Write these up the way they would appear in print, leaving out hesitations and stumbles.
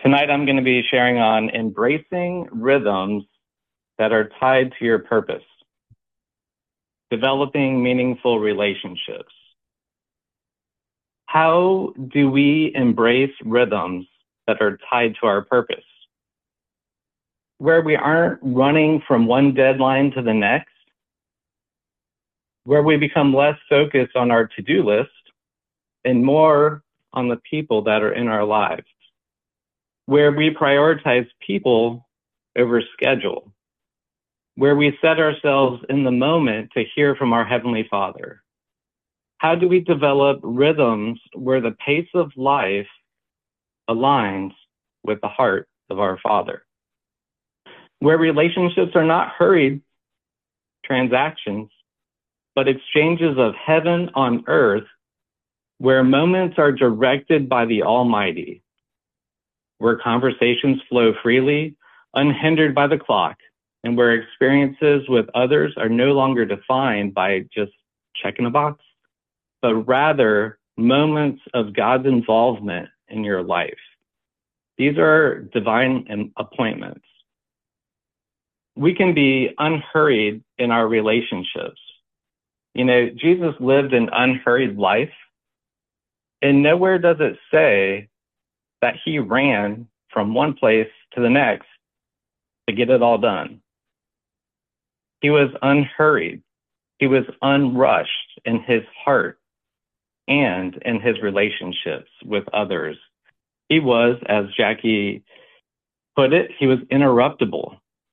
Tonight I'm going to be sharing on embracing rhythms that are tied to your purpose, developing meaningful relationships. How do we embrace rhythms that are tied to our purpose? Where we aren't running from one deadline to the next, where we become less focused on our to-do list and more on the people that are in our lives, where we prioritize people over schedule, where we set ourselves in the moment to hear from our Heavenly Father. How do we develop rhythms where the pace of life aligns with the heart of our Father? Where relationships are not hurried transactions, but exchanges of heaven on earth, where moments are directed by the Almighty, where conversations flow freely, unhindered by the clock, and where experiences with others are no longer defined by just checking a box, but rather moments of God's involvement in your life. These are divine appointments. We can be unhurried in our relationships. You know, Jesus lived an unhurried life, and nowhere does it say that he ran from one place to the next to get it all done. He was unhurried. He was unrushed in his heart and in his relationships with others. He was, as Jackie put it, he was interruptible.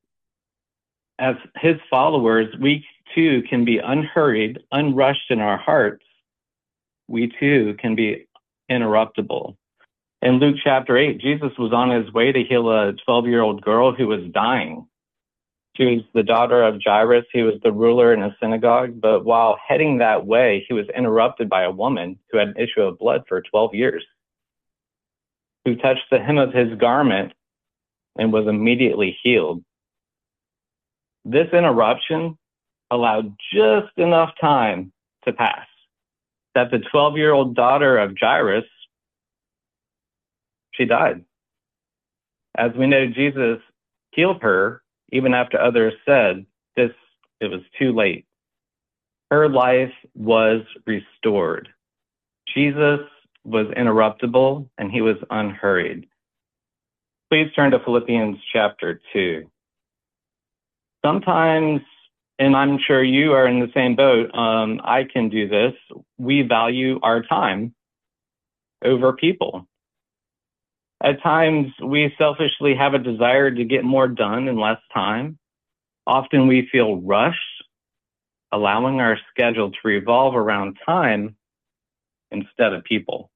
As his followers, we too can be unhurried, unrushed in our hearts. We too can be interruptible. In Luke chapter 8, Jesus was on his way to heal a 12-year-old girl who was dying. She was the daughter of Jairus. He was the ruler in a synagogue. But while heading that way, he was interrupted by a woman who had an issue of blood for 12 years, who touched the hem of his garment and was immediately healed. This interruption allowed just enough time to pass that the 12-year-old daughter of Jairus, she died. As we know, Jesus healed her even after others said it was too late. Her life was restored. Jesus was interruptible and he was unhurried. Please turn to Philippians chapter 2. Sometimes, and I'm sure you are in the same boat, I can do this, we value our time over people. At times, we selfishly have a desire to get more done in less time. Often we feel rushed, allowing our schedule to revolve around time instead of people.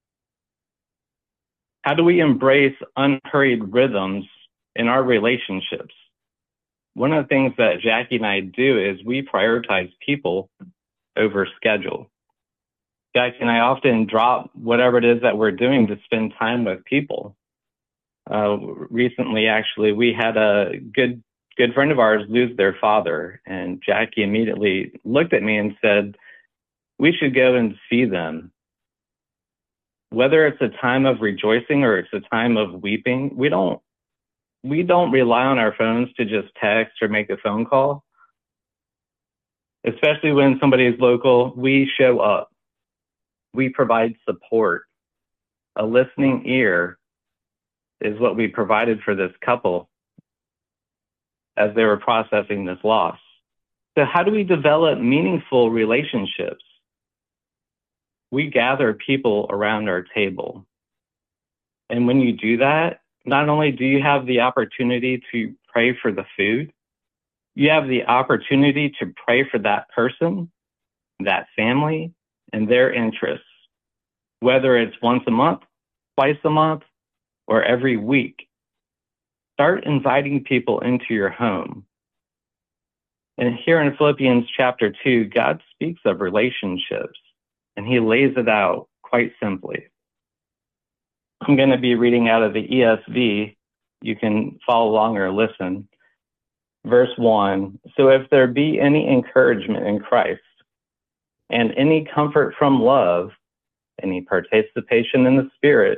How do we embrace unhurried rhythms in our relationships? One of the things that Jackie and I do is we prioritize people over schedule. Jackie and I often drop whatever it is that we're doing to spend time with people. Recently, actually, we had a good friend of ours lose their father, and Jackie immediately looked at me and said, we should go and see them. Whether it's a time of rejoicing or it's a time of weeping, we don't rely on our phones to just text or make a phone call. Especially when somebody is local, we show up. We provide support. A listening ear is what we provided for this couple as they were processing this loss. So how do we develop meaningful relationships? We gather people around our table. And when you do that, not only do you have the opportunity to pray for the food, you have the opportunity to pray for that person, that family, and their interests, whether it's once a month, twice a month, or every week. Start inviting people into your home. And here in Philippians chapter 2, God speaks of relationships, and he lays it out quite simply. I'm going to be reading out of the ESV. You can follow along or listen. Verse 1, so if there be any encouragement in Christ and any comfort from love, any participation in the Spirit,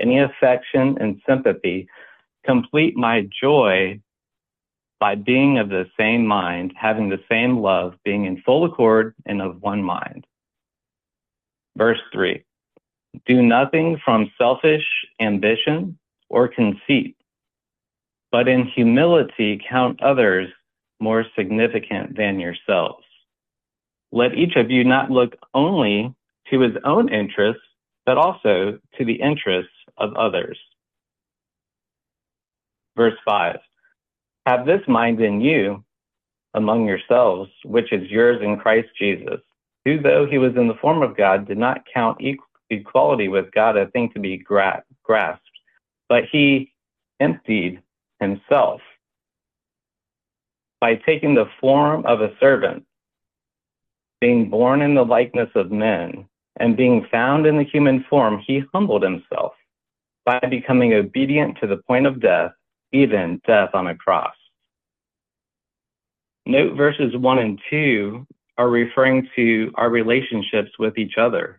any affection and sympathy, complete my joy by being of the same mind, having the same love, being in full accord and of one mind. Verse 3, do nothing from selfish ambition or conceit, but in humility count others more significant than yourselves. Let each of you not look only to his own interests, but also to the interests of others. Verse 5, have this mind in you among yourselves, which is yours in Christ Jesus, who, though he was in the form of God, did not count equality with God a thing to be grasped, but he emptied himself by taking the form of a servant, being born in the likeness of men, and being found in the human form, he humbled himself by becoming obedient to the point of death, even death on a cross. Note verses 1 and 2 are referring to our relationships with each other.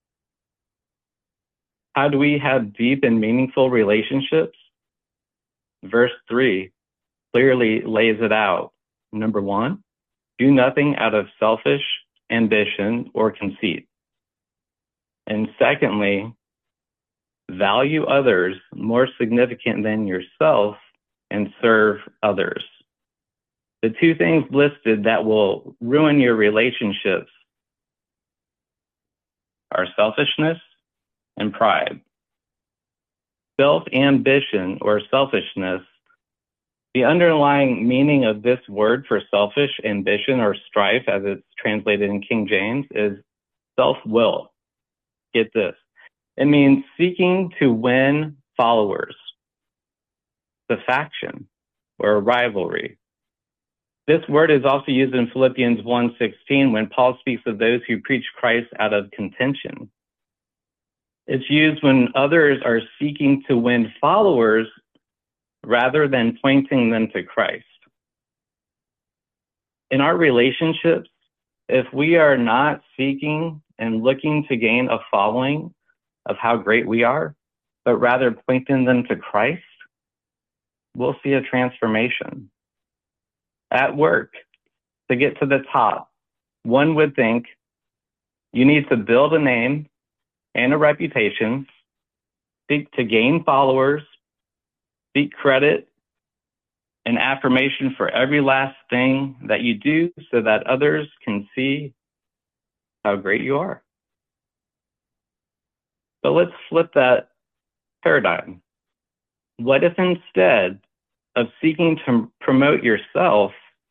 How do we have deep and meaningful relationships? Verse 3 clearly lays it out. Number 1, do nothing out of selfish ambition or conceit. And secondly, value others more significant than yourself and serve others. The two things listed that will ruin your relationships are selfishness and pride. Self-ambition or selfishness, the underlying meaning of this word for selfish ambition or strife, as it's translated in King James, is self-will. Get this. It means seeking to win followers, the faction or a rivalry. This word is also used in Philippians 1:16 when Paul speaks of those who preach Christ out of contention. It's used when others are seeking to win followers rather than pointing them to Christ. In our relationships, if we are not seeking and looking to gain a following of how great we are, but rather pointing them to Christ, we'll see a transformation. At work, to get to the top, one would think you need to build a name and a reputation, seek to gain followers, seek credit and affirmation for every last thing that you do so that others can see how great you are. But let's flip that paradigm. What if instead of seeking to promote yourself,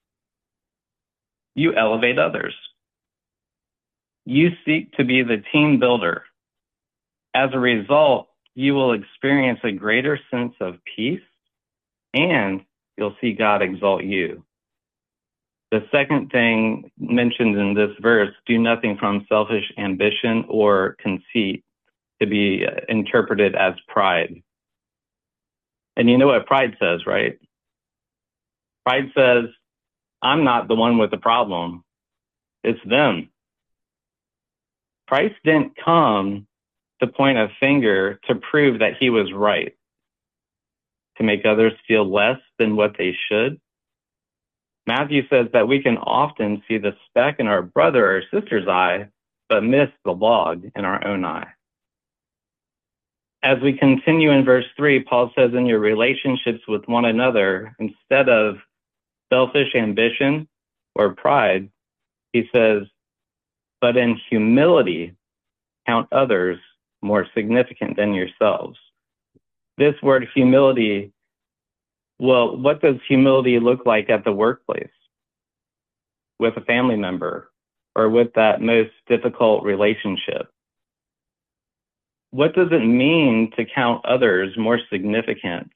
you elevate others? You seek to be the team builder. As a result, you will experience a greater sense of peace and you'll see God exalt you. The second thing mentioned in this verse, do nothing from selfish ambition or conceit, to be interpreted as pride. And you know what pride says, right? Pride says, I'm not the one with the problem. It's them. Christ didn't come to point a finger to prove that he was right, to make others feel less than what they should. Matthew says that we can often see the speck in our brother or sister's eye, but miss the log in our own eye. As we continue in verse 3, Paul says, in your relationships with one another, instead of selfish ambition or pride, he says, but in humility, count others more significant than yourselves. This word humility, well, what does humility look like at the workplace, with a family member, or with that most difficult relationship? What does it mean to count others more significant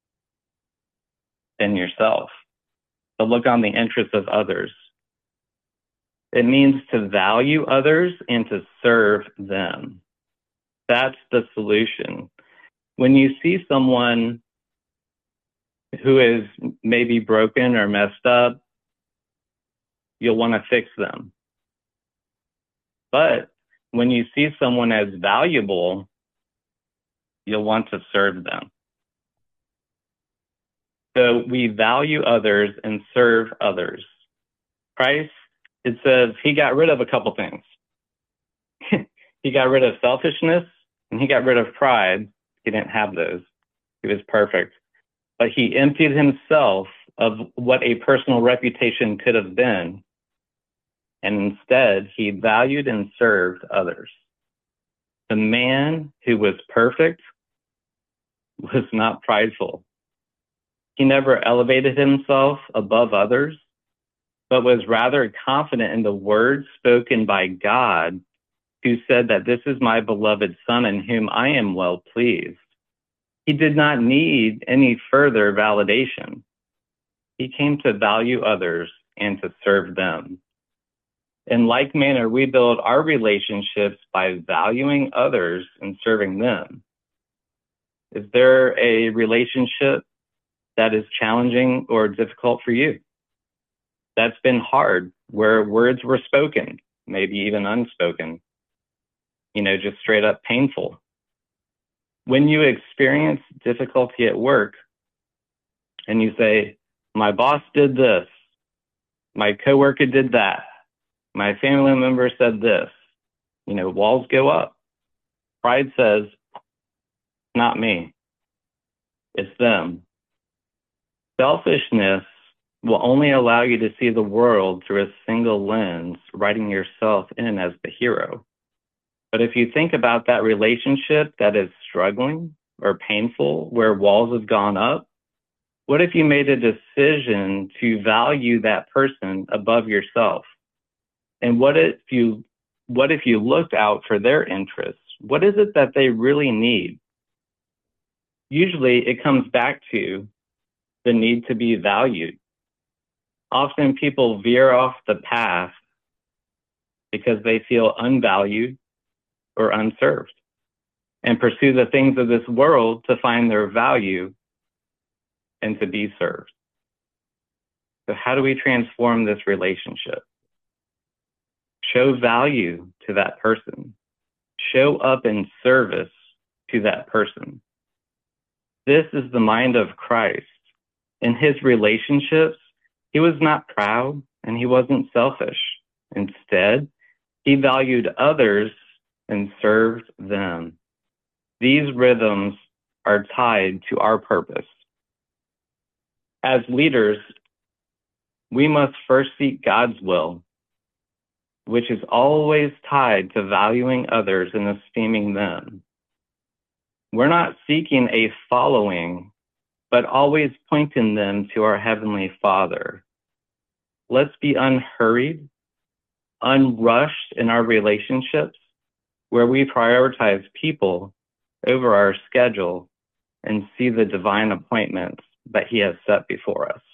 than yourself? To look on the interests of others. It means to value others and to serve them. That's the solution. When you see someone who is maybe broken or messed up, you'll want to fix them. But when you see someone as valuable, you'll want to serve them. So we value others and serve others. Christ, it says he got rid of a couple things. He got rid of selfishness and he got rid of pride. He didn't have those. He was perfect. But he emptied himself of what a personal reputation could have been. And instead, he valued and served others. The man who was perfect was not prideful. He never elevated himself above others, but was rather confident in the words spoken by God, who said that this is my beloved Son in whom I am well pleased. He did not need any further validation. He came to value others and to serve them. In like manner, we build our relationships by valuing others and serving them. Is there a relationship that is challenging or difficult for you? That's been hard, where words were spoken, maybe even unspoken, just straight up painful. When you experience difficulty at work and you say, my boss did this, my coworker did that, my family member said this, walls go up. Pride says, not me, it's them. Selfishness will only allow you to see the world through a single lens, writing yourself in as the hero. But if you think about that relationship that is struggling or painful, where walls have gone up, what if you made a decision to value that person above yourself? And what if you looked out for their interests? What is it that they really need? Usually it comes back to the need to be valued. Often people veer off the path because they feel unvalued or unserved and pursue the things of this world to find their value and to be served. So how do we transform this relationship? Show value to that person. Show up in service to that person. This is the mind of Christ. In his relationships, he was not proud and he wasn't selfish. Instead, he valued others and served them. These rhythms are tied to our purpose. As leaders, we must first seek God's will, which is always tied to valuing others and esteeming them. We're not seeking a following, but always pointing them to our Heavenly Father. Let's be unhurried, unrushed in our relationships, where we prioritize people over our schedule and see the divine appointments that he has set before us.